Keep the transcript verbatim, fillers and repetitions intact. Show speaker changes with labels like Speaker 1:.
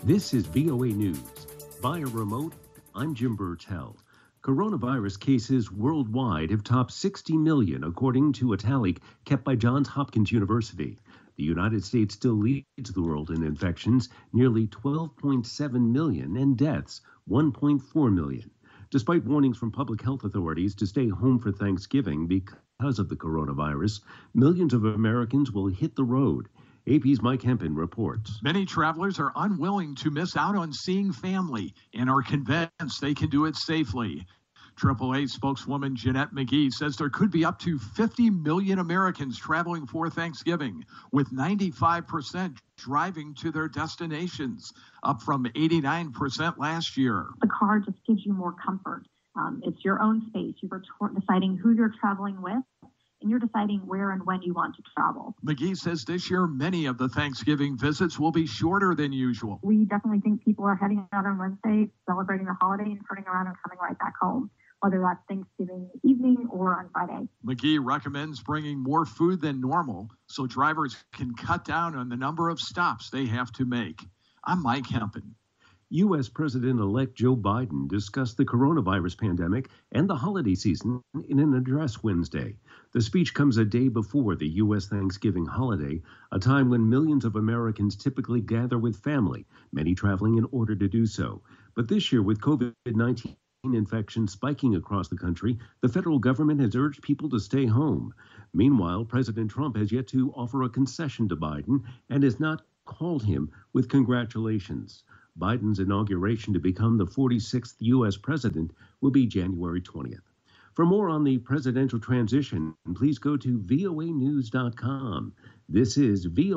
Speaker 1: This is V O A News. Via remote, I'm Jim Burtell. Coronavirus cases worldwide have topped sixty million, according to a tally kept by Johns Hopkins University. The United States still leads the world in infections, nearly twelve point seven million, and deaths, one point four million. Despite warnings from public health authorities to stay home for Thanksgiving because of the coronavirus, millions of Americans will hit the road. A P's Mike Hempen reports.
Speaker 2: Many travelers are unwilling to miss out on seeing family and are convinced they can do it safely. triple A spokeswoman Jeanette McGee says there could be up to fifty million Americans traveling for Thanksgiving, with ninety-five percent driving to their destinations, up from eighty-nine percent last year.
Speaker 3: The car just gives you more comfort. Um, it's your own space. You're deciding who you're traveling with, and you're deciding where and when you want to travel.
Speaker 2: McGee says this year many of the Thanksgiving visits will be shorter than usual.
Speaker 3: We definitely think people are heading out on Wednesday, celebrating the holiday, and turning around and coming right back home, whether that's Thanksgiving evening or on Friday.
Speaker 2: McGee recommends bringing more food than normal so drivers can cut down on the number of stops they have to make. I'm Mike Hempen.
Speaker 1: U S. President-elect Joe Biden discussed the coronavirus pandemic and the holiday season in an address Wednesday. The speech comes a day before the U S Thanksgiving holiday, a time when millions of Americans typically gather with family, many traveling in order to do so. But this year, with COVID nineteen infections spiking across the country, the federal government has urged people to stay home. Meanwhile, President Trump has yet to offer a concession to Biden and has not called him with congratulations. Biden's inauguration to become the forty-sixth U S president will be January twentieth. For more on the presidential transition, please go to V O A news dot com. This is V O A